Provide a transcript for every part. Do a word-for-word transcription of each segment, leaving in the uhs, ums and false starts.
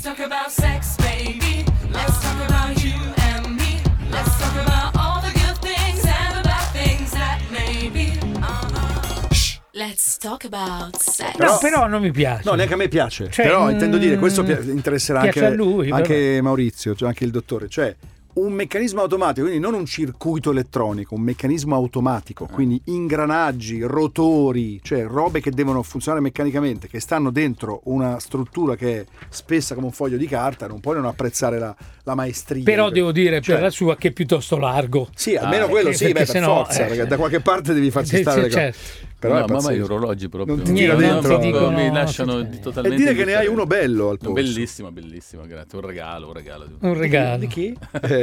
talk about sex, baby. Let's talk about you and me. Let's talk about all the good things and the bad things that may be. Uh-huh. Shh, let's talk about sex. No, però non mi piace. No, neanche a me piace. Cioè, però mm, intendo dire, questo pi- interesserà piace anche, a lui, anche Maurizio, cioè anche il dottore. Cioè, un meccanismo automatico, quindi non un circuito elettronico, un meccanismo automatico, quindi ingranaggi, rotori, cioè robe che devono funzionare meccanicamente, che stanno dentro una struttura che è spessa come un foglio di carta, non puoi non apprezzare la, la maestria. Però devo dire cioè, per la sua che è piuttosto largo. Sì, almeno Ah, quello eh, sì, perché beh, per sennò, forza, eh, perché da qualche parte devi farci sì, stare le sì, cose. certo. Però no, è ma pazzesco. gli orologi proprio Non ti tira no, dentro. no, ti dicono- mi lasciano sì, sì. totalmente E dire che ne hai indifferente. uno bello al polso. Bellissimo, bellissimo, grazie. Un regalo, un regalo. Un regalo. Di chi?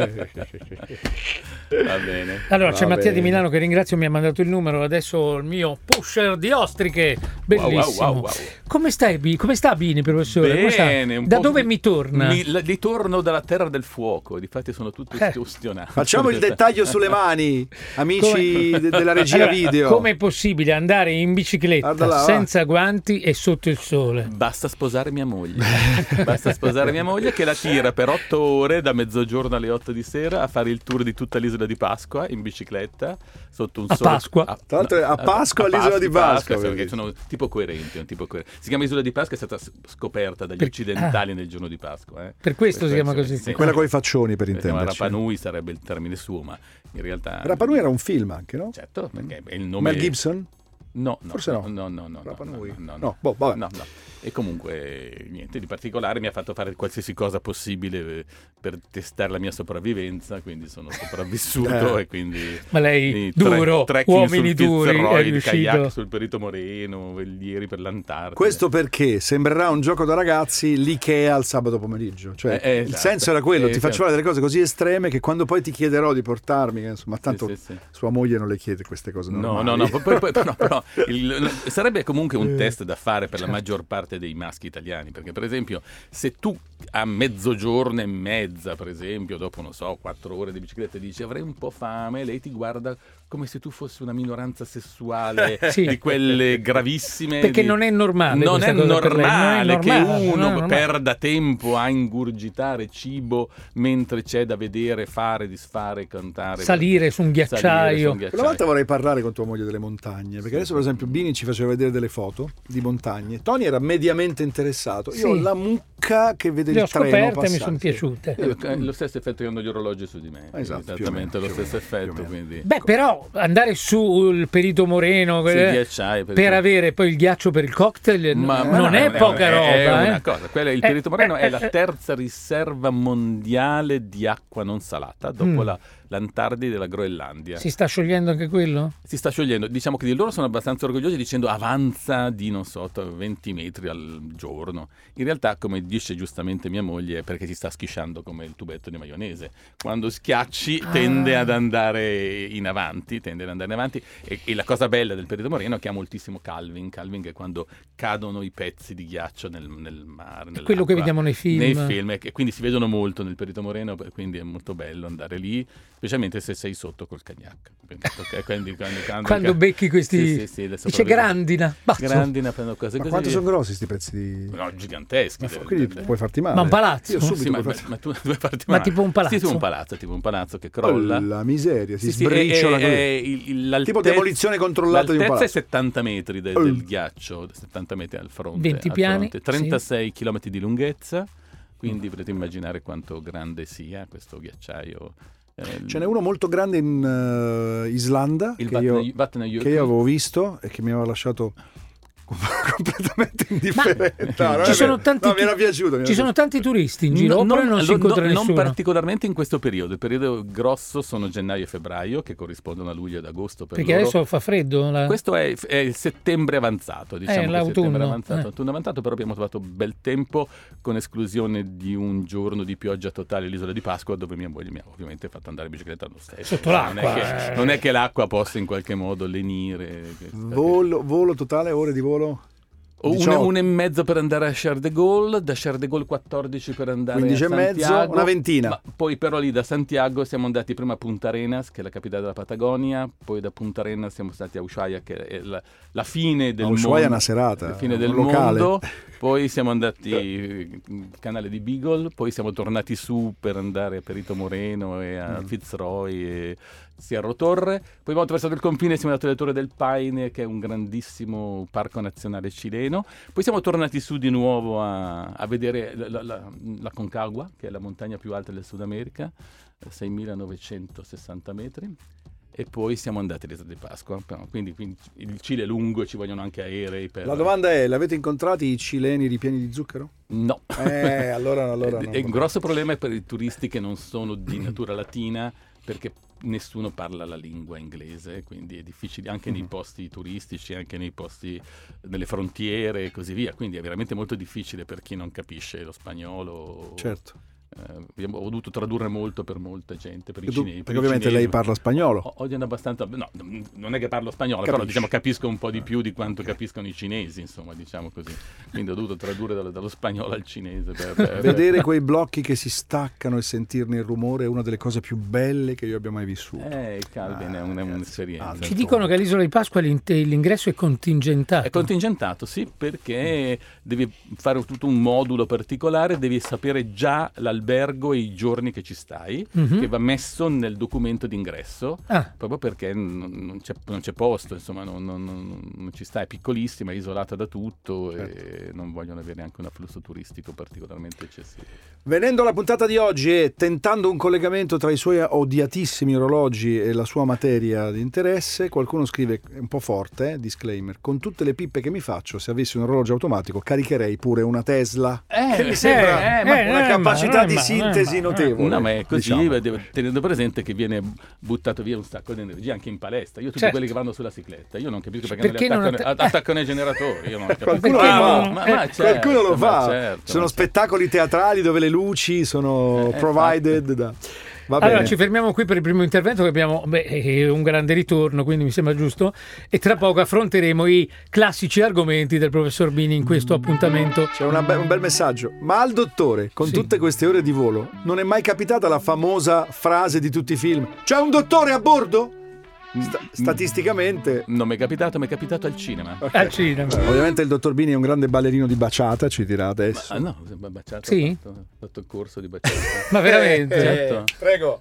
Va bene. Allora c'è Va Mattia bene. di Milano che ringrazio, mi ha mandato il numero, adesso il mio pusher di ostriche, bellissimo. Wow, wow, wow, wow. Come stai Bi? Come sta Bini, professore? Come sta? Bene, un Da po' dove mi torna? Mi, la- ritorno dalla terra del fuoco, difatti sono tutto Eh. ustionato. Facciamo il dettaglio sulle mani, amici Come- de- della regia Allora, video. come è possibile andare in bicicletta Guarda là, va. senza guanti e sotto il sole? Basta sposare mia moglie. Basta sposare mia moglie che la tira per otto ore da mezzogiorno alle otto di sera a fare il tour di tutta l'isola di Pasqua in bicicletta sotto un A sole. Pasqua? Tra l'altro è a Pasqua all'isola di Pasqua, perché vedi. sono tipo coerenti, un tipo coerente. Si chiama Isola di Pasqua, è stata s- scoperta dagli Per- occidentali nel giorno di Pasqua. eh. Per questo si chiama sì, così. sì. Quella con i faccioni, per Si chiama intenderci. Rapa Nui sarebbe il termine suo, ma in realtà Rapa Nui era un film anche, no? certo, perché è il nome Mel Gibson? No, no, Forse no. no, no, no, Rapa no, Nui? no, no, No, boh, vabbè. no, no. E comunque niente di particolare, mi ha fatto fare qualsiasi cosa possibile eh, per testare la mia sopravvivenza, quindi sono sopravvissuto Eh. e quindi Ma lei, i tre- duro, trekking uomini sul duri, Fitzroy, è il riuscito. kayak sul Perito Moreno, velieri per l'Antartide. Questo perché sembrerà un gioco da ragazzi l'Ikea al sabato pomeriggio. Cioè, Eh, eh, il esatto. senso era quello, Eh, ti faccio certo. fare delle cose così estreme che quando poi ti chiederò di portarmi, che, insomma, tanto Sì, sì, sì. sua moglie non le chiede queste cose No, normali. no, no, poi, poi, no, però il- sarebbe comunque un test da fare per la maggior parte dei maschi italiani, perché per esempio se tu a mezzogiorno e mezza, per esempio, dopo non so, quattro ore di bicicletta dici avrei un po' fame, lei ti guarda come se tu fossi una minoranza sessuale Sì. di quelle gravissime. Perché di- non è normale Non questa è cosa per lei, non è normale che normale, non è uno normale. perda tempo a ingurgitare cibo mentre c'è da vedere, fare, disfare, cantare. Salire su un Salire su ghiacciaio. un Quella volta vorrei parlare con tua moglie delle montagne, perché adesso per esempio Bini ci faceva vedere delle foto di montagne. Tony era mediamente interessato. Io Sì. ho la mucca che vede Le ho il treno scoperte e passare. mi sono Sì. piaciute. Eh, eh, Lo stesso effetto che hanno gli orologi su di me. Esatto, più o Esattamente meno, lo più o stesso meno, effetto. più o meno. Quindi. Beh, però andare sul Perito Moreno Sui eh, ghiacciai, per per esempio. avere poi il ghiaccio per il cocktail Ma- n- ma non no, è, poca roba. È eh. una cosa. Quella, il Eh, Perito Moreno eh, è la eh, terza riserva mondiale di acqua non salata dopo Mm. la, l'Antartide e la Groenlandia. Si sta sciogliendo anche quello? Si sta sciogliendo. Diciamo che di loro sono abbastanza orgogliosi dicendo avanza di, non so, venti metri al giorno. In realtà, come dice giustamente mia moglie, è perché si sta schisciando come il tubetto di maionese. Quando schiacci Ah. tende ad andare in avanti, tende ad andare in avanti. E, e la cosa bella del Perito Moreno è che ha moltissimo calving. Calving è quando cadono i pezzi di ghiaccio nel, nel mare. È quello che nell'acqua, vediamo nei film. Nei film, e quindi si vedono molto nel Perito Moreno, quindi è molto bello andare lì, specialmente se sei sotto col cagnac. Quindi, ok, quindi quando, quando, Quando becchi questi... Sì, sì, sì, le Dice sopravvivenze. grandina. Bazzo. Grandina, prendo cose Ma così. quanto sono grossi sti pezzi di... No, giganteschi. Ma del- quindi del- puoi farti male. Ma un palazzo? Io subito Sì, ma, puoi ma, farti- ma tu vuoi farti Ma male. tipo un palazzo? Sì, tipo un palazzo, tipo un palazzo che crolla. Oh, la miseria, si Sì, sì, sbriciola è- così. è- è il- il- l'altezza- Tipo demolizione controllata di un l'altezza è palazzo. settanta metri del, Oh. del ghiaccio, settanta metri al fronte. venti al piani, fronte, trentasei chilometri di lunghezza, quindi potete immaginare quanto grande sia questo ghiacciaio. Eh, Ce n'è uno molto grande in eh, Islanda il che io, Vatna- Vatnajökull. che io avevo visto e che mi aveva lasciato completamente indifferente. No, non Ci è sono vero. tanti, No, mi era piaciuto. mi ci era sono piaciuto. tanti turisti in giro, No, oppure non, non, si no, incontra non nessuno? particolarmente in questo periodo. Il periodo grosso sono gennaio e febbraio, che corrispondono a luglio ed agosto per Perché loro. adesso fa freddo. la- Questo è, è il settembre avanzato, diciamo Eh, che l'autunno, settembre avanzato, eh. autunno avanzato, però abbiamo trovato bel tempo, con esclusione di un giorno di pioggia totale all'isola di Pasqua, dove mia moglie mi ha ovviamente fatto andare in bicicletta lo stesso. Sotto non l'acqua, È che, eh. non è che l'acqua possa in qualche modo lenire. che- Volo, volo totale, ore di volo? O una, diciotto. una e mezzo per andare a Charles de Gaulle, da Charles de Gaulle quattordici per andare quindici a e mezzo, Santiago. una ventina. Ma poi però lì da Santiago siamo andati prima a Punta Arenas, che è la capitale della Patagonia, poi da Punta Arenas siamo stati a Ushuaia, che è la, la fine del A mondo. Ushuaia è una serata, La fine un del locale. mondo. Poi siamo andati il canale di Beagle, poi siamo tornati su per andare a Perito Moreno e a Mm. Fitzroy e Cerro Torre. Poi abbiamo attraversato il confine e siamo andati alle Torri del Paine, che è un grandissimo parco nazionale cileno. Poi siamo tornati su di nuovo a, a vedere la, la, la, la Concagua, che è la montagna più alta del Sud America, seimilanovecentosessanta metri. E poi siamo andati all'Isola di Pasqua. Quindi, quindi il Cile è lungo, ci vogliono anche aerei. Per... La domanda è, l'avete incontrati i cileni ripieni di zucchero? No. Eh, allora, allora no. E un grosso problema è per i turisti che non sono di natura latina, perché nessuno parla la lingua inglese, quindi è difficile anche nei posti turistici, anche nei posti nelle frontiere e così via. Quindi è veramente molto difficile per chi non capisce lo spagnolo. Certo. Eh, abbiamo ho dovuto tradurre molto per molta gente, per i Tu- cinesi. per perché i ovviamente cinesi. lei parla spagnolo. O- Odiano abbastanza, no, non è che parlo spagnolo, Capisci. però diciamo capisco un po' di più di quanto capiscono i cinesi, insomma, diciamo così. Quindi ho dovuto tradurre dallo, dallo spagnolo al cinese. Per, per, Vedere quei blocchi che si staccano e sentirne il rumore è una delle cose più belle che io abbia mai vissuto. Eh, il Calvin è, un- è un'esperienza. Ah, Ci dicono che all'Isola di Pasqua l'in- l'ingresso è contingentato. È contingentato, sì, perché devi fare tutto un modulo particolare, devi sapere già l'albergo e i giorni che ci stai, Mhm. che va messo nel documento d'ingresso, Ah. proprio perché non, non c'è, non c'è posto, insomma, non, non- non- non ci sta, è piccolissima, è isolata da tutto e non vogliono avere anche un afflusso turistico particolarmente eccessivo. Venendo alla puntata di oggi e tentando un collegamento tra i suoi odiatissimi orologi e la sua materia di interesse, qualcuno scrive un po' forte, eh, disclaimer: con tutte le pippe che mi faccio, se avessi un orologio automatico caricherei pure una Tesla. Eh, che mi sembra eh, ma- una eh, capacità ma- di ma- sintesi ma- notevole. No, ma è così, diciamo. devo- tenendo presente che viene buttato via un sacco di energia anche in palestra. Io tutti Certo. quelli che vanno sulla cicletta, io non capisco perché, Perché non non li attaccano, atta- attaccano i generatori. Io non capisco. Qualcuno Perché lo fa, non- ma, eh, ma certo, Qualcuno lo ma fa. certo, Sono ma spettacoli teatrali dove le luci sono Eh, provided da... Va Allora bene. ci fermiamo qui per il primo intervento, che abbiamo beh, eh, un grande ritorno, quindi mi sembra giusto, e tra poco affronteremo i classici argomenti del professor Bini in questo appuntamento. C'è una be- un bel messaggio. Ma al dottore, con Sì. tutte queste ore di volo, non è mai capitata la famosa frase di tutti i film: c'è un dottore a bordo? Sta- statisticamente... non mi è capitato, mi è capitato al cinema. Ok. Al cinema. Eh, Ovviamente il dottor Bini è un grande ballerino di baciata, ci dirà adesso. Ah, no, ho baciato, Sì? ho, fatto, ho fatto il corso di baciata. Ma veramente? Eh, Certo. Prego.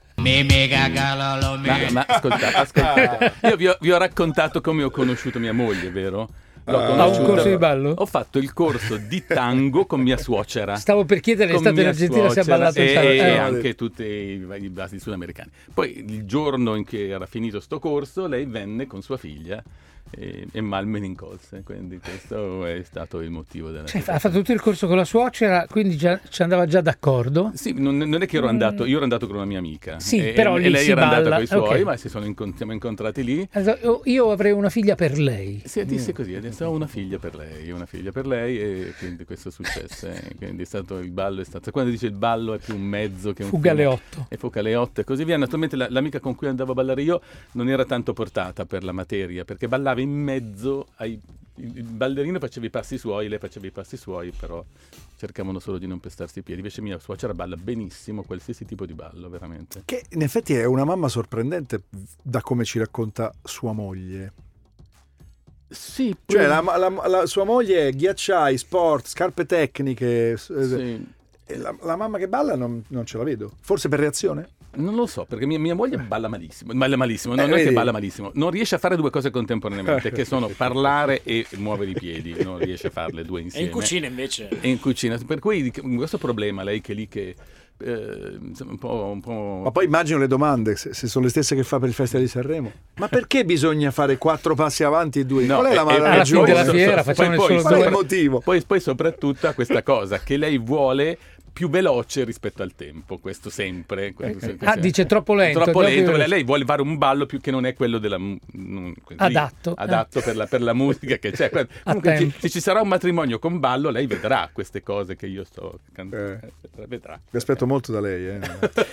Ma, ma ascoltate, ascoltate. Io vi ho, vi ho raccontato come ho conosciuto mia moglie, vero? L'ho Ah, a un corso di ballo? Ho fatto il corso di tango con mia suocera. Stavo per chiedere, è Con stato in mia Argentina, si è suocera ballato in e, sala. e Eh, anche tutti i, i basi sudamericani. Poi il giorno in cui era finito sto corso, lei venne con sua figlia e, e mal me ne incolse, quindi questo è stato il motivo della cioè, ha fatto tutto il corso con la suocera, quindi già, ci andava già d'accordo. Sì, non, non è che ero andato, io ero andato con una mia amica. Sì, e, però e lì lei si era andata balla, con i suoi, ok. ma si sono incont- siamo incontrati lì. Allora, io avrei una figlia per lei. Si disse così, adesso ho una figlia per lei, una figlia per lei e quindi questo successe. Quindi è stato il ballo, è stato quando dice il ballo è più un mezzo che un Fuga alle fine. otto. E fuga alle otto e così via. Naturalmente la- l'amica con cui andavo a ballare io non era tanto portata per la materia, perché ballava in mezzo ai... Il il ballerino faceva i passi suoi, lei faceva i passi suoi, però cercavano solo di non pestarsi i piedi. Invece mia suocera balla benissimo qualsiasi tipo di ballo, veramente. Che in effetti è una mamma sorprendente da come ci racconta sua moglie. Sì, Cioè la, la- la- sua moglie è ghiacciai, sport, scarpe tecniche. s- sì. e La, la mamma che balla non, non ce la vedo. Forse per reazione? Non lo so, perché mia, mia moglie balla malissimo, balla malissimo, non Eh, è che vedi? balla malissimo, non riesce a fare due cose contemporaneamente, che sono parlare e muovere i piedi, non riesce a farle due E insieme. in cucina invece. E in cucina, per cui questo problema, lei che lì che eh, insomma, un po', un po'... Ma poi immagino le domande, se, se sono le stesse che fa per il Festival di Sanremo. Ma perché bisogna fare quattro passi avanti e due? No, Qual è la e- e- alla ragione? fine della so- so- fiera so- facciamo poi- solo Qual è due. il motivo? Poi, poi soprattutto ha questa cosa che lei vuole più veloce rispetto al tempo, questo sempre. Questo, Eh, questo ah, è- dice troppo lento. Troppo lento, troppo- lei, lei vuole fare un ballo più che non è quello della mu- non- così, Adatto. adatto per, la, per la musica che c'è. Comunque, ci- tempo. se ci sarà un matrimonio con ballo, lei vedrà queste cose che io sto cantando. Eh. Vedrà. Vi aspetto molto da lei. Eh.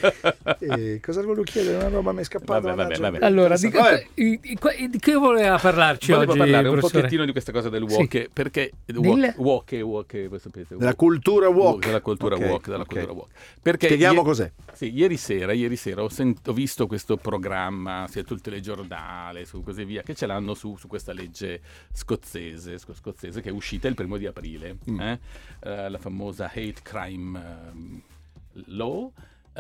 E cosa volevo chiedere? Una roba mi è scappata. Vabbè, vabbè, mannaggia. vabbè. Allora, di, Vabbè. di- di- di che voleva parlarci Volevo oggi, parlare un professore? pochettino di questa cosa del Sì. walk, perché Del- walk, walk, walk, voi sapete, Della walk. cultura walk. Della cultura Ok, walk, della ok. cultura walk. Perché Spieghiamo ie- cos'è. Sì, ieri sera, ieri sera ho, sent- ho visto questo programma, sia sul telegiornale, su così via, che ce l'hanno su, su questa legge scozzese, sco- scozzese che è uscita il primo di aprile, Mm. eh? Eh, la famosa hate crime ehm, law,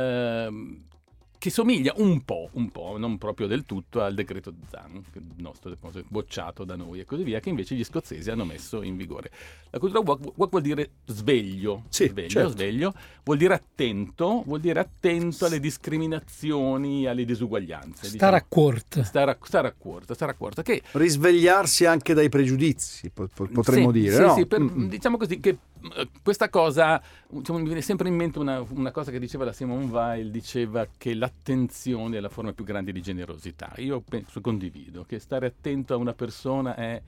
ehm, che somiglia un po', un po', non proprio del tutto, al decreto Zan, che il nostro bocciato da noi e così via, che invece gli scozzesi hanno messo in vigore. La cultura walk, walk vuol dire sveglio, Sì, sveglio, certo. sveglio, vuol dire attento, vuol dire attento alle discriminazioni, alle disuguaglianze. Stare a court. Stare a, stare a corto, stare a corto, che Risvegliarsi anche dai pregiudizi, po- po- potremmo sì, dire. sì, no? sì, per- Mm, mm. diciamo così che eh, questa cosa, diciamo, mi viene sempre in mente una, una cosa che diceva la Simone Weil, diceva che l'attenzione è la forma più grande di generosità. Io penso, condivido, che stare attento a una persona è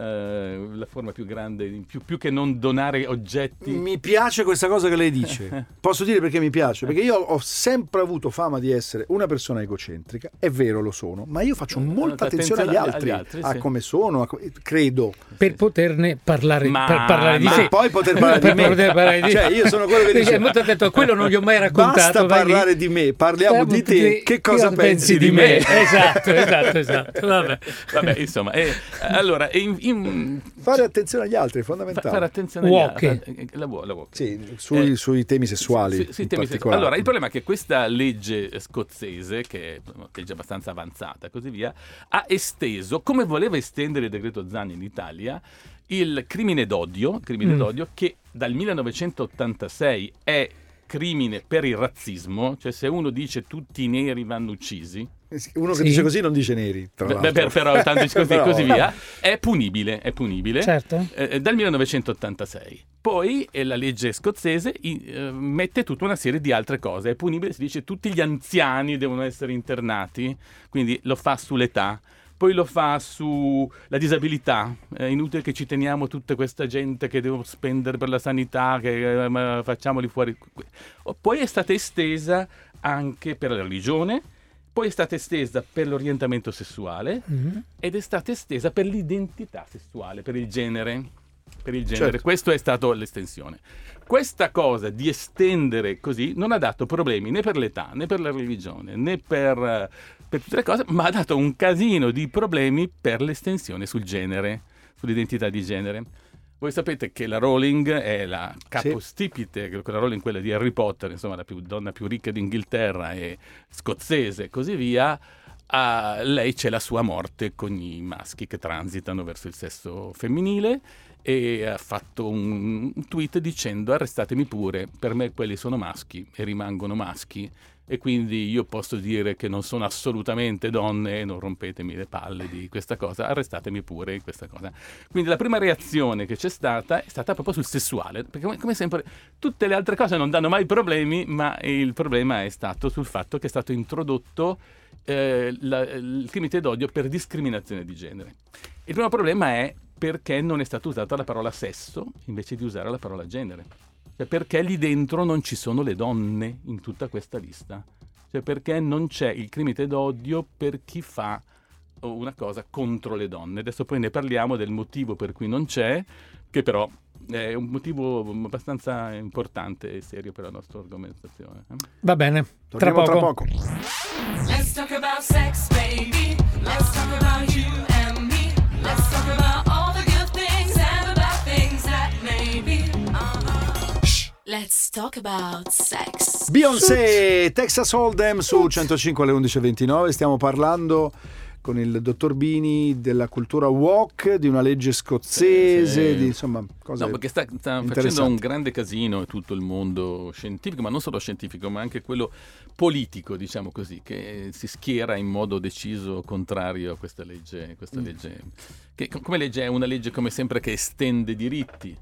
eh, la forma più grande, più, più che non donare oggetti. Mi piace questa cosa che lei dice. Posso dire perché mi piace? Perché io ho sempre avuto fama di essere una persona egocentrica, è vero, lo sono, ma io faccio molta attenzione agli agli altri, altri, a sì. come sono, a co- credo. Per poterne parlare, Ma- per parlare di ma sé. poi poter parlare Per di me. poter parlare di Cioè, io sono quello che dice, È molto attento, quello non gli ho mai raccontato. Basta vai lì. parlare di me, parliamo di te, che cosa pensi di di me? me? Esatto, esatto, esatto. Vabbè. Vabbè, insomma, eh, allora, in- in- Fare attenzione agli altri è fa- fondamentale. fare attenzione agli Walk. altri. Eh, la, wa- la walk. Sì, sui, Eh, sui temi sessuali Sì, sì, in temi sessuali. particolare. Allora, il problema è che questa legge scozzese, che è una legge abbastanza avanzata e così via, ha esteso, come voleva estendere il decreto Zan in Italia, il crimine d'odio, crimine Mm. d'odio che dal millenovecentottantasei è crimine per il razzismo, cioè se uno dice tutti i neri vanno uccisi, Uno che Sì. dice così non dice neri, tra beh, l'altro. beh, però tanto così, Però- così via, è punibile, è punibile. Certo. Eh, dal millenovecentottantasei. Poi eh, la legge scozzese i- eh, mette tutta una serie di altre cose. È punibile, si dice tutti gli anziani devono essere internati, quindi lo fa sull'età. Poi lo fa sulla disabilità. È inutile che ci teniamo tutta questa gente che devo spendere per la sanità, che eh, ma facciamoli fuori. Poi è stata estesa anche per la religione, poi è stata estesa per l'orientamento sessuale Mhm. ed è stata estesa per l'identità sessuale, per il genere. Per il genere. Certo. Questo è stato l'estensione. Questa cosa di estendere così non ha dato problemi né per l'età, né per la religione, né per, eh, per tutte le cose, ma ha dato un casino di problemi per l'estensione sul genere, sull'identità di genere. Voi sapete che la Rowling è la capostipite, che la Rowling, quella di Harry Potter, insomma la più, donna più ricca d'Inghilterra e scozzese e così via. A lei c'è la sua morte con i maschi che transitano verso il sesso femminile e ha fatto un, un tweet dicendo arrestatemi pure, per me quelli sono maschi e rimangono maschi e quindi io posso dire che non sono assolutamente donne, non rompetemi le palle di questa cosa, arrestatemi pure in questa cosa. Quindi la prima reazione che c'è stata è stata proprio sul sessuale, perché come, come sempre tutte le altre cose non danno mai problemi, ma il problema è stato sul fatto che è stato introdotto eh, la, il crimine d'odio per discriminazione di genere. Il primo problema è perché non è stata usata la parola sesso invece di usare la parola genere. Cioè perché lì dentro non ci sono le donne in tutta questa lista. Cioè perché non c'è il crimine d'odio per chi fa una cosa contro le donne. Adesso poi ne parliamo del motivo per cui non c'è, che però è un motivo abbastanza importante e serio per la nostra argomentazione. eh. Va bene, tra Torniamo poco. tra poco. Let's talk about sex, baby. Let's talk about you and me. Let's talk about all the good things and the bad things that may be. Uh-huh. Shh. Let's talk about sex. Beyoncé, Texas Hold'em su centocinque alle undici e ventinove. Stiamo parlando con il dottor Bini della cultura walk, di una legge scozzese, Sì. di insomma cose No, perché sta, sta facendo interessanti. un grande casino tutto il mondo scientifico, ma non solo scientifico, ma anche quello politico, diciamo così, che si schiera in modo deciso contrario a questa legge. Questa Mm. legge che come legge è una legge come sempre che estende diritti.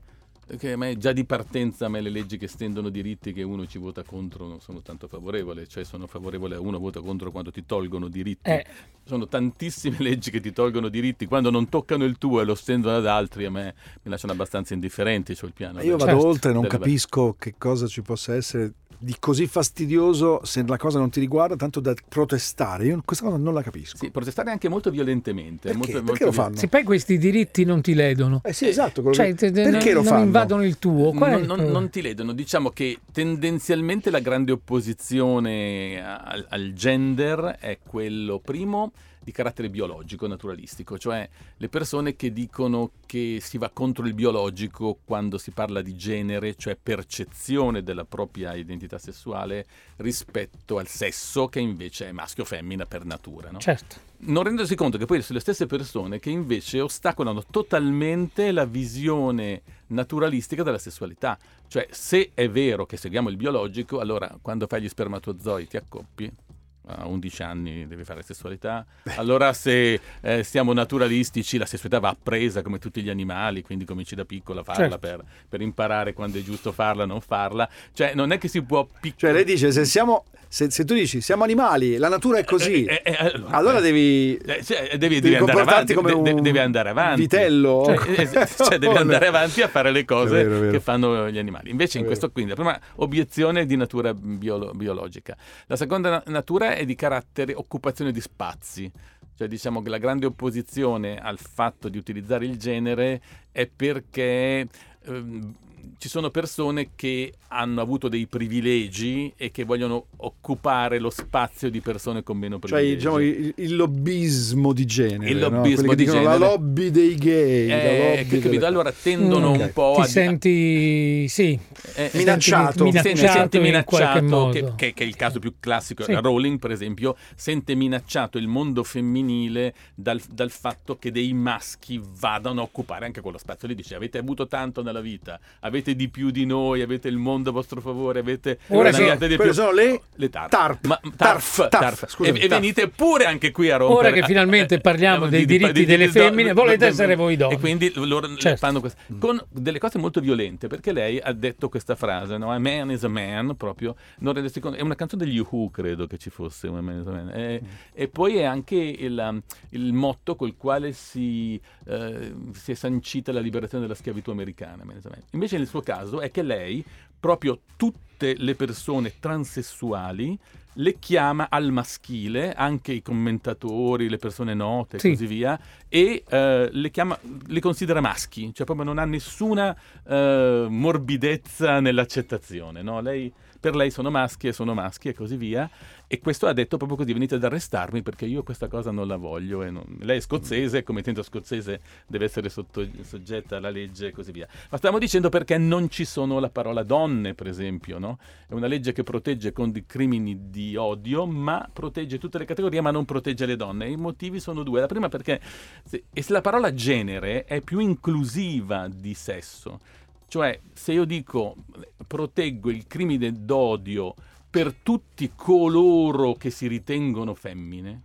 che a me già di partenza a me le leggi che stendono diritti che uno ci vota contro non sono tanto favorevole, cioè sono favorevole a uno vota contro quando ti tolgono diritti. Eh. Sono tantissime leggi che ti tolgono diritti, quando non toccano il tuo e lo stendono ad altri a me mi lasciano abbastanza indifferenti sul piano. Io del- vado Certo. oltre, non delle- capisco che cosa ci possa essere di così fastidioso se la cosa non ti riguarda, tanto da protestare. Io questa cosa non la capisco. Sì, protestare anche molto violentemente. Perché? molto- Perché molto lo vi- fanno? Se poi questi diritti non ti ledono, Eh sì, esatto. quello cioè, che- te- te- perché non, lo non fanno? invadono il tuo. Qual è Non, il non- problema? non ti ledono, diciamo che tendenzialmente la grande opposizione al, al gender è quello primo di carattere biologico, naturalistico, cioè le persone che dicono che si va contro il biologico quando si parla di genere, cioè percezione della propria identità sessuale rispetto al sesso che invece è maschio o femmina per natura, no? Certo. Non rendersi conto che poi sono le stesse persone che invece ostacolano totalmente la visione naturalistica della sessualità. Cioè, se è vero che seguiamo il biologico, allora quando fai gli spermatozoi ti accoppi, a undici anni devi fare sessualità. Allora se eh, siamo naturalistici, la sessualità va appresa come tutti gli animali, quindi cominci da piccolo a farla Certo. per, per imparare quando è giusto farla, non farla. Cioè, non è che si può pic- Cioè lei dice, se siamo se, se tu dici siamo animali, la natura è così, Eh, eh, eh, allora, allora eh, devi, Eh, cioè, devi, devi devi andare comportarti avanti, come de- un de- devi andare avanti. vitello. Cioè, eh, cioè, devi andare avanti a fare le cose È vero, è vero. che fanno gli animali. Invece È in vero. questo quindi la prima obiezione è di natura biolo- biologica. La seconda na- natura è di carattere occupazione di spazi. Cioè diciamo che la grande opposizione al fatto di utilizzare il genere è perché ehm, ci sono persone che hanno avuto dei privilegi e che vogliono occupare lo spazio di persone con meno Cioè privilegi. diciamo il, il lobbismo di genere, Il no? lobbismo Quelli che di dicono genere. la lobby dei gay, la Eh, lobby che- delle- capito? Allora tendono Mm, un ok. po' Ti a senti, sì, eh, ti Minacciato. senti Ti minacciato, senti in qualche minacciato, modo. che, che- che è il caso più classico. Sì. La Rowling, per esempio, sente minacciato il mondo femminile dal, dal fatto che dei maschi vadano a occupare anche quello spazio. Lei dice: avete avuto tanto nella vita, avete di più di noi, avete il mondo a vostro favore, avete Ora guadagnato che- di quelle più. sono le le TARF. TARP. Ma, TARF, TARF, TARF, TARF. scusami, e, e TARF. venite pure anche qui a rompere. Ora che finalmente parliamo dei diritti delle femmine, volete essere voi donne. E quindi loro Certo. fanno questo con delle cose molto violente, perché lei ha detto questa frase, no? A man is a man, proprio non rendersi conto. È una canzone degli U, credo che ci fosse un man is a man. E, e poi è anche il, um, il motto col quale si, eh, si è sancita la liberazione della schiavitù americana. Man is a man. Invece nel suo caso è che lei proprio tutte le persone transessuali le chiama al maschile, anche i commentatori, le persone note e Sì. così via, e eh, le chiama, le considera maschi, cioè proprio non ha nessuna eh, morbidezza nell'accettazione, no? Lei, per lei sono maschi e sono maschi e così via, e questo ha detto proprio così: venite ad arrestarmi perché io questa cosa non la voglio. E non... Lei è scozzese, come intendo scozzese deve essere sotto... soggetta alla legge e così via. Ma stavamo dicendo perché non ci sono la parola donne, per esempio, no? È una legge che protegge con di crimini di odio, ma protegge tutte le categorie, ma non protegge le donne. E i motivi sono due. La prima perché se, e se la parola genere è più inclusiva di sesso. Cioè, se io dico proteggo il crimine d'odio per tutti coloro che si ritengono femmine,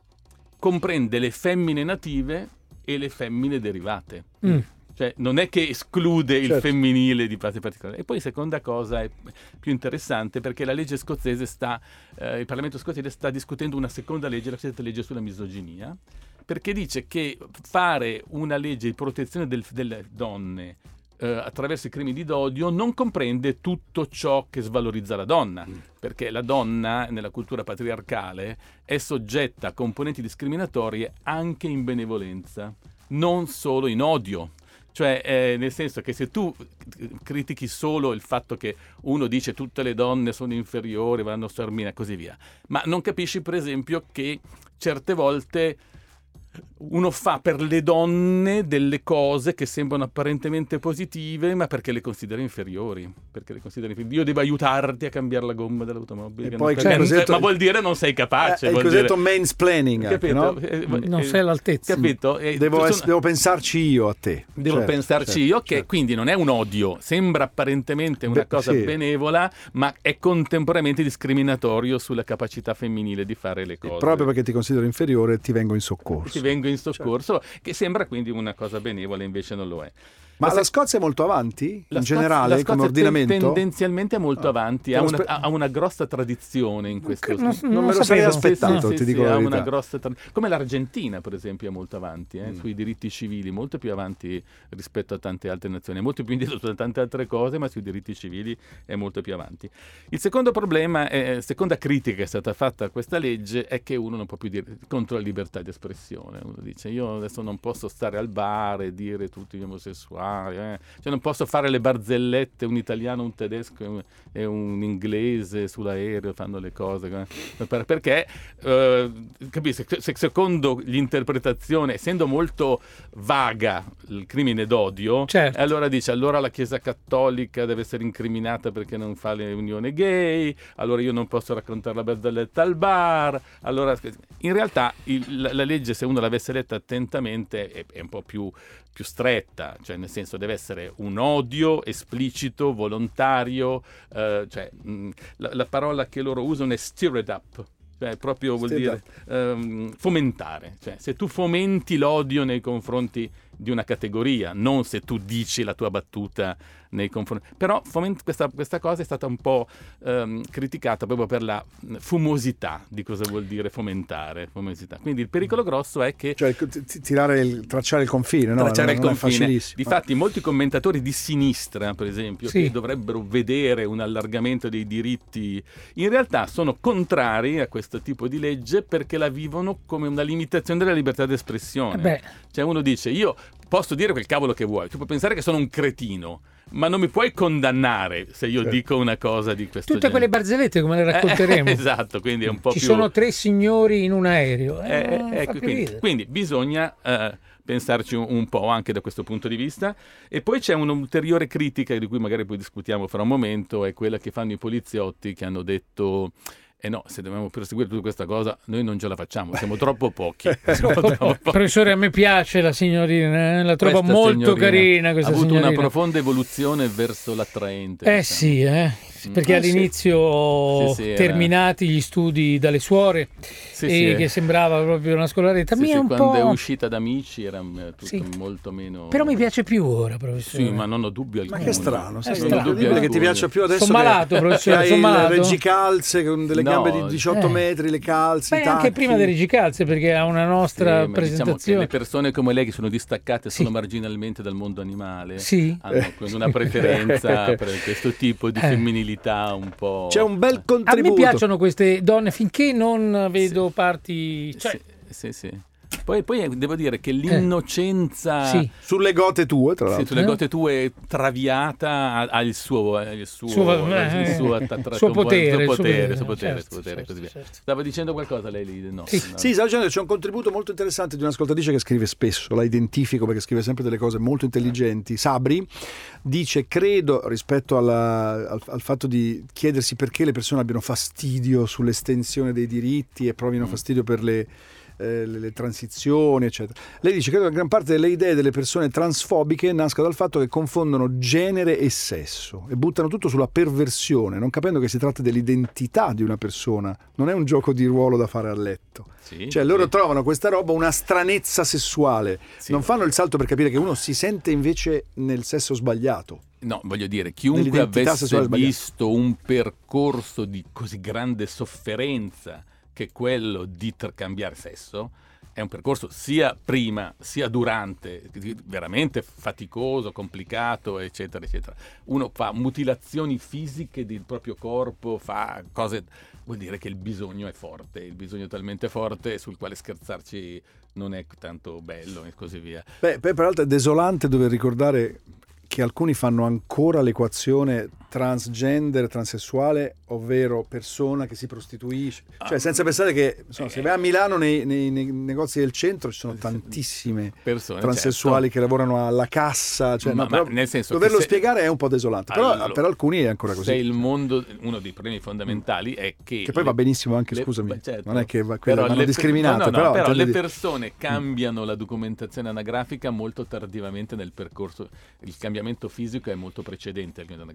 comprende le femmine native e le femmine derivate. Mm. Cioè, non è che esclude il Certo. femminile di parte particolare. E poi, seconda cosa, è più interessante, perché la legge scozzese sta, eh, il Parlamento scozzese sta discutendo una seconda legge, la cosiddetta legge sulla misoginia, perché dice che fare una legge di protezione del- delle donne eh, attraverso i crimini d'odio non comprende tutto ciò che svalorizza la donna, perché la donna nella cultura patriarcale è soggetta a componenti discriminatorie anche in benevolenza, non solo in odio. Cioè, eh, nel senso che se tu critichi solo il fatto che uno dice tutte le donne sono inferiori, vanno sterminate e così via, ma non capisci per esempio che certe volte uno fa per le donne delle cose che sembrano apparentemente positive, ma perché le considera inferiori. Perché le considera inferiori. Io devo aiutarti a cambiare la gomma dell'automobile. E che poi non- c'è il che- cosiddetto- ma vuol dire non sei capace. Eh, è il vuol cosiddetto dire- mansplaining, anche, Capito? no? Eh, Non eh, sei all'altezza. Capito? E Devo, sono- ess- devo pensarci io a te. Devo Certo, pensarci certo, io, che certo. quindi non è un odio, sembra apparentemente una Beh, cosa sì. benevola, ma è contemporaneamente discriminatorio sulla capacità femminile di fare le cose. Proprio perché ti considero inferiore ti vengo in soccorso. Ti vengo in soccorso, che sembra quindi una cosa benevola, invece non lo è. Ma La la se- Scozia è molto avanti La in Scozia- generale la Scozia come ordinamento? ten- tendenzialmente è molto Ah. avanti, ha Non una, spe- ha una grossa tradizione in questo Non- senso. Non me lo sarei sapevo. aspettato, Sì, ti sì, dico sì, la ha verità. una grossa tra- come l'Argentina per esempio è molto avanti eh, Mm. sui diritti civili, molto più avanti rispetto a tante altre nazioni, è molto più indietro su tante altre cose, ma sui diritti civili è molto più avanti. Il secondo problema, è, seconda critica che è stata fatta a questa legge è che uno non può più dire contro la libertà di espressione. Uno dice io adesso non posso stare al bar e dire tutti gli omosessuali, eh. Cioè non posso fare le barzellette, un italiano, un tedesco e un, e un inglese sull'aereo fanno le cose eh. Per- perché eh, capisci, se, se secondo l'interpretazione, essendo molto vaga il crimine d'odio, Certo. allora dice allora la Chiesa Cattolica deve essere incriminata perché non fa le unioni gay, allora io non posso raccontare la barzelletta al bar. Allora in realtà il- la, la legge, se uno l'avesse letta attentamente, è, è un po' più, più stretta, cioè nel senso deve essere un odio esplicito, volontario, eh, cioè mh, la, la parola che loro usano è stirred up. Cioè, proprio vuol Stirred dire ehm, fomentare, cioè se tu fomenti l'odio nei confronti di una categoria, non se tu dici la tua battuta nei confronti. Però foment- questa, questa cosa è stata un po' ehm, criticata proprio per la fumosità di cosa vuol dire fomentare. Fumosità. Quindi il pericolo grosso è che Cioè t- t- tirare il, tracciare il confine, no? tracciare non il è confine. facilissimo. Difatti molti commentatori di sinistra, per esempio, Sì. che dovrebbero vedere un allargamento dei diritti, in realtà sono contrari a questo tipo di legge perché la vivono come una limitazione della libertà d'espressione. Eh beh. Cioè uno dice io posso dire quel cavolo che vuoi, tu puoi pensare che sono un cretino, ma non mi puoi condannare se io Certo. dico una cosa di questo Tutte quelle genere. barzellette come le racconteremo. Eh, esatto, quindi è un po' Ci più... sono tre signori in un aereo. Eh, Eh, fa ecco, più quindi, ridere. quindi bisogna eh, pensarci un, un po' anche da questo punto di vista. E poi c'è un'ulteriore critica di cui magari poi discutiamo fra un momento, è quella che fanno i poliziotti che hanno detto eh no, se dobbiamo perseguire tutta questa cosa noi non ce la facciamo, siamo troppo pochi. Siamo troppo pochi. Professore, a me piace la signorina, eh, la trovo Questa molto signorina carina questa ha avuto signorina. una profonda evoluzione verso l'attraente. Eh diciamo. sì, eh. perché Eh, sì. all'inizio Sì, sì, era- terminati gli studi dalle suore Sì, e sì, eh. che sembrava proprio una scolaretta. Sì, Mi è sì, un quando po'... è uscita da Amici era eh, tutto Sì. molto meno... Però mi piace più ora, professore. Sì, ma non ho dubbio Ma alcuno. che strano, sai, È non ho strano. dubbio che ti piaccia più adesso. Sono che- malato, professore, che hai sono il malato. reggicalze con delle No. gambe di diciotto Eh. metri, le calze, Beh, i anche tacchi. prima delle Regicalze, perché ha una Sì, nostra ma diciamo che presentazione. le persone come lei che sono distaccate Sì. solo marginalmente dal mondo animale Sì. hanno quindi una preferenza per questo tipo di Eh. femminilità un po'... C'è un bel A me contributo. piacciono queste donne finché non vedo parti... Cioè, Sì, sì, sì. Poi, poi devo dire che l'innocenza sì. Sulle gote tue, tra sì, l'altro. sulle Eh? gote tue traviata ha, ha il suo ha il suo, Suo- eh, il suo, eh, attra- suo potere, il suo suo potere, potere, suo potere, certo, suo potere, certo, così via. certo. Stava dicendo qualcosa lei lì? No, Sì. no. Sì, stavo dicendo che c'è un contributo molto interessante di un'ascoltatrice che scrive spesso, la identifico perché scrive sempre delle cose molto intelligenti. Sabri dice, credo, rispetto alla- al, al fatto di chiedersi perché le persone abbiano fastidio sull'estensione dei diritti e provino Mm. fastidio per le, eh, le, le transizioni, eccetera. Lei dice, credo che gran parte delle idee delle persone transfobiche nasca dal fatto che confondono genere e sesso e buttano tutto sulla perversione, non capendo che si tratta dell'identità di una persona, non è un gioco di ruolo da fare a letto. Sì, Cioè loro sì. trovano questa roba una stranezza sessuale, Sì. non fanno il salto per capire che uno si sente invece nel sesso sbagliato. No, voglio dire, chiunque Nell'identità avesse sessuale sbagliata. visto un percorso di così grande sofferenza che quello di tr- cambiare sesso, è un percorso sia prima sia durante, veramente faticoso, complicato, eccetera, eccetera. Uno fa mutilazioni fisiche del proprio corpo, fa cose, vuol dire che il bisogno è forte, il bisogno è talmente forte sul quale scherzarci non è tanto bello e così via. Beh, poi peraltro è desolante dover ricordare che alcuni fanno ancora l'equazione transgender, transessuale, ovvero persona che si prostituisce, cioè senza pensare che insomma, se vai a Milano nei, nei- nei negozi del centro ci sono tantissime Persone, transessuali certo. che lavorano alla cassa, cioè, Ma- no, ma però nel senso doverlo che se- spiegare è un po' desolante, però Allora, per alcuni è ancora così. Se il mondo, uno dei problemi fondamentali è che... Che poi le- va benissimo anche, le- scusami, beh, certo. non è che va- quelle Però vanno le- discriminate, no, no, no, però, però intendo le dire- persone cambiano la documentazione anagrafica molto tardivamente nel percorso, il cambiamento fisico è molto precedente al cambiamento anagrafico, quindi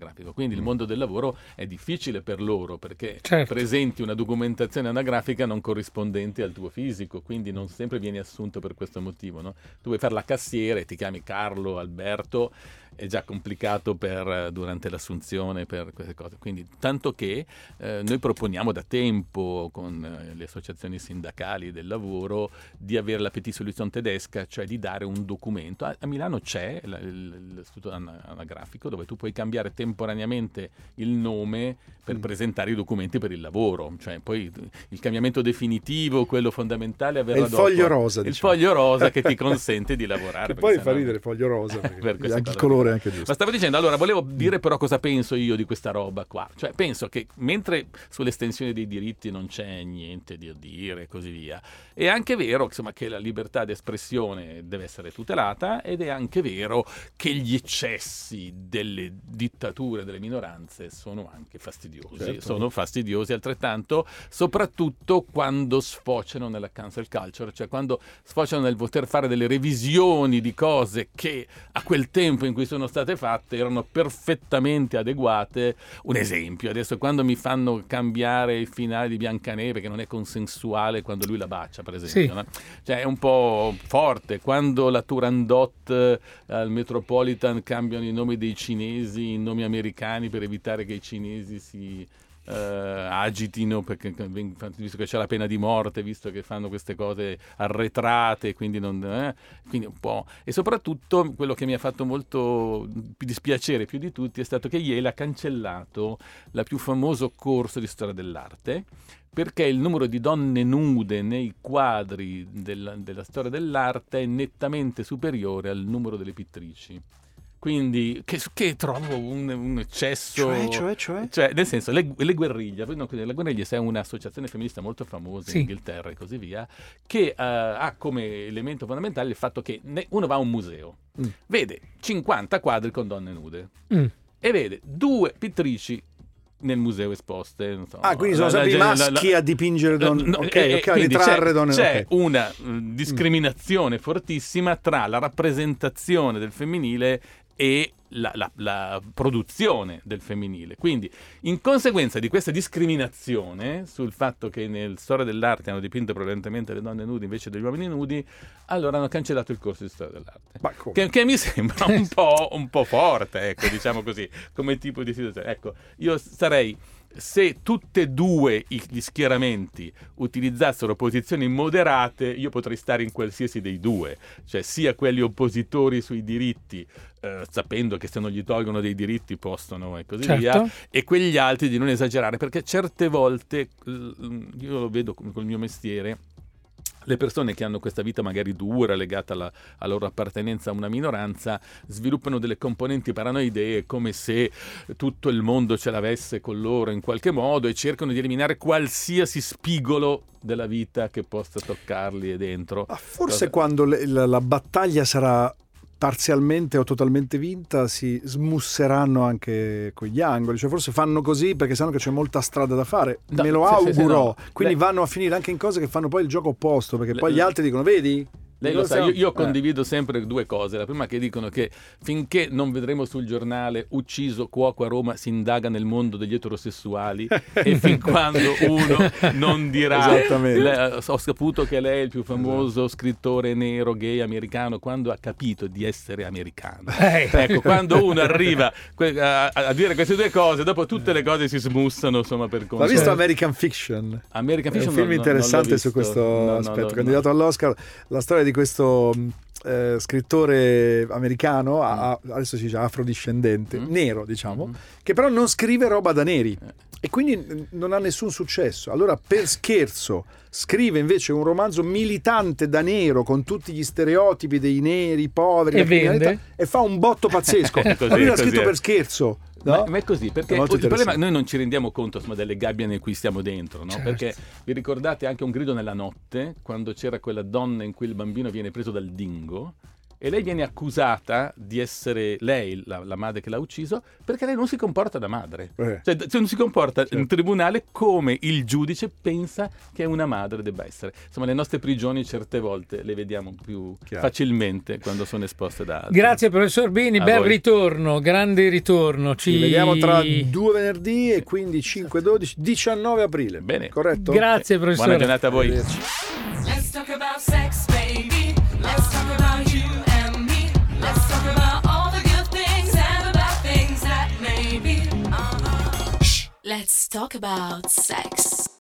quindi il mondo del lavoro è difficile per loro perché Certo. presenti una documentazione anagrafica non corrispondente al tuo fisico, quindi non sempre vieni assunto per questo motivo, no? Tu vuoi fare la cassiera e ti chiami Carlo, Alberto, è già complicato per durante l'assunzione per queste cose, quindi tanto che eh, noi proponiamo da tempo con eh, le associazioni sindacali del lavoro di avere la Petite Solution tedesca, cioè di dare un documento. A, a Milano c'è la, il, l'istituto ana- anagrafico dove tu puoi cambiare temporaneamente il nome per mm. presentare i documenti per il lavoro, cioè poi il cambiamento definitivo, quello fondamentale, avverrà è il dopo. foglio rosa, il diciamo. foglio rosa che ti consente di lavorare. Che poi sennò... fa ridere il foglio rosa perché per queste anche il cose. colore è anche giusto. Ma stavo dicendo, allora volevo dire però cosa penso io di questa roba qua, cioè penso che mentre sull'estensione dei diritti non c'è niente da dire e così via, è anche vero insomma che la libertà di espressione deve essere tutelata ed è anche vero che gli eccessi delle dittature delle minoranze sono anche fastidiosi, certo. sono fastidiosi altrettanto, soprattutto quando sfociano nella cancel culture, cioè quando sfociano nel poter fare delle revisioni di cose che a quel tempo in cui sono state fatte erano perfettamente adeguate. Un esempio, adesso quando mi fanno cambiare il finale di Biancaneve che non è consensuale quando lui la bacia per esempio, Sì. no? Cioè è un po' forte, quando la Turandot eh, al Metropolitan cambiano i nomi dei cinesi in nomi americani per evitare che i cinesi si Uh, agitino perché visto che c'è la pena di morte, visto che fanno queste cose arretrate, quindi non eh, quindi un po'. E soprattutto quello che mi ha fatto molto dispiacere più di tutti è stato che Yale ha cancellato il più famoso corso di storia dell'arte perché il numero di donne nude nei quadri della, della storia dell'arte è nettamente superiore al numero delle pittrici. Quindi che, che trovo un, un eccesso, Cioè, cioè, cioè? cioè nel senso le, le guerriglie, no, le guerriglie è un'associazione femminista molto famosa Sì. in Inghilterra e così via, che uh, ha come elemento fondamentale il fatto che ne, uno va a un museo, mm. vede cinquanta quadri con donne nude mm. e vede due pittrici nel museo esposte, non so, ah quindi sono la, sempre la, i maschi la, la, a dipingere donne, no, ok, e, ok, ritrarre c'è, donne, c'è okay. una uh, discriminazione mm. fortissima tra la rappresentazione del femminile e la, la, la produzione del femminile. Quindi, in conseguenza di questa discriminazione sul fatto che nel storia dell'arte hanno dipinto prevalentemente le donne nude invece degli uomini nudi, allora hanno cancellato il corso di storia dell'arte. Che, che mi sembra un po', un po' forte, ecco, diciamo così, come tipo di situazione. Ecco, io sarei... Se tutte e due gli schieramenti utilizzassero posizioni moderate, io potrei stare in qualsiasi dei due, cioè sia quelli oppositori sui diritti, eh, sapendo che se non gli tolgono dei diritti possono e così certo. via, e quegli altri di non esagerare, perché certe volte, io lo vedo col mio mestiere, le persone che hanno questa vita magari dura, legata alla, alla loro appartenenza a una minoranza, sviluppano delle componenti paranoide come se tutto il mondo ce l'avesse con loro in qualche modo e cercano di eliminare qualsiasi spigolo della vita che possa toccarli dentro. Ah, forse Cosa... quando le, la, la battaglia sarà parzialmente o totalmente vinta si smusseranno anche quegli angoli, cioè forse fanno così perché sanno che c'è molta strada da fare, no, me lo sì, auguro, sì, sì, no. quindi Lei... vanno a finire anche in cose che fanno poi il gioco opposto, perché Le... poi gli altri dicono vedi? Lei lo sa, io, io condivido eh. sempre due cose. La prima, che dicono che finché non vedremo sul giornale ucciso cuoco a Roma si indaga nel mondo degli eterosessuali e fin quando uno non dirà lei, ho saputo che lei è il più famoso esatto. scrittore nero gay americano, quando ha capito di essere americano. Eh. Ecco, quando uno arriva a, a dire queste due cose, dopo tutte le cose si smussano, insomma, per conto. Ma visto American Fiction? American Fiction è un film non, interessante non su questo no, aspetto, no, candidato no. all'Oscar, la storia di questo eh, scrittore americano, mm. a, adesso si dice afrodiscendente, mm. nero diciamo, mm. che però non scrive roba da neri eh. e quindi non ha nessun successo. Allora per scherzo scrive invece un romanzo militante da nero con tutti gli stereotipi dei neri, poveri, e vende e fa un botto pazzesco. così, ma lui l'ha scritto è. per scherzo. No? Ma, ma è così, perché è il problema noi non ci rendiamo conto insomma, delle gabbie in cui stiamo dentro, no? Certo. Perché vi ricordate anche Un grido nella notte, quando c'era quella donna in cui il bambino viene preso dal dingo e lei viene accusata di essere lei la, la madre che l'ha ucciso perché lei non si comporta da madre, Eh. cioè, cioè non si comporta Certo. in tribunale come il giudice pensa che una madre debba essere. Insomma, le nostre prigioni certe volte le vediamo più Chiaro. facilmente quando sono esposte da altri. Grazie professor Bini, A bel voi. ritorno, grande ritorno. Ci, Ci vediamo tra due venerdì e quindi cinque, dodici, diciannove aprile. Bene. Corretto? Grazie professore. Buona giornata a voi. Arrivederci. Let's talk about sex, baby. Let's talk about you and me. Let's talk about all the good things and the bad things that may be. Uh-huh. Shh. Let's talk about sex.